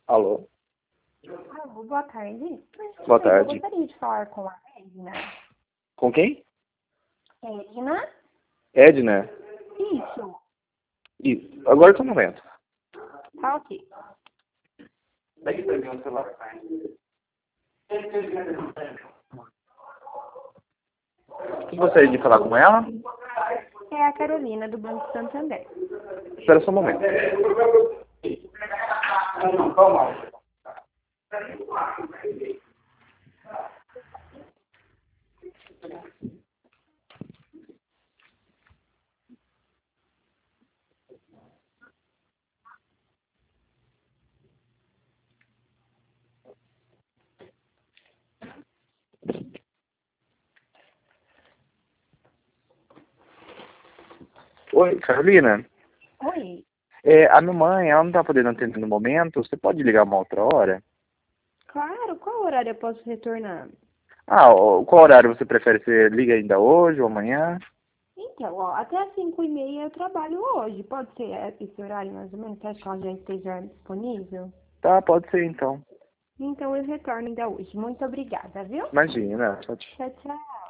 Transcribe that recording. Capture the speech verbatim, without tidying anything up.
Alô? Alô, boa tarde. Boa Eu tarde. gostaria de falar com a Edna. Com quem? Edna? Edna? Isso. Isso. Agora só um momento. Tá ok. Pega pra mim o celular. Você gostaria de falar com ela? É a Carolina, do Banco Santander. Espera só um momento. Calma. Oi, Carolina. Oi. É, a minha mãe, ela não tá podendo atender no momento. Você pode ligar uma outra hora? Claro, qual horário eu posso retornar? Ah, ó, qual horário você prefere? Você liga ainda hoje ou amanhã? Então, ó, até as cinco e meia eu trabalho hoje. Pode ser esse horário mais ou menos? Você acha que ela já esteja disponível? Tá, pode ser então. Então eu retorno ainda hoje. Muito obrigada, viu? Imagina. Tchau, tchau. Tchau, tchau.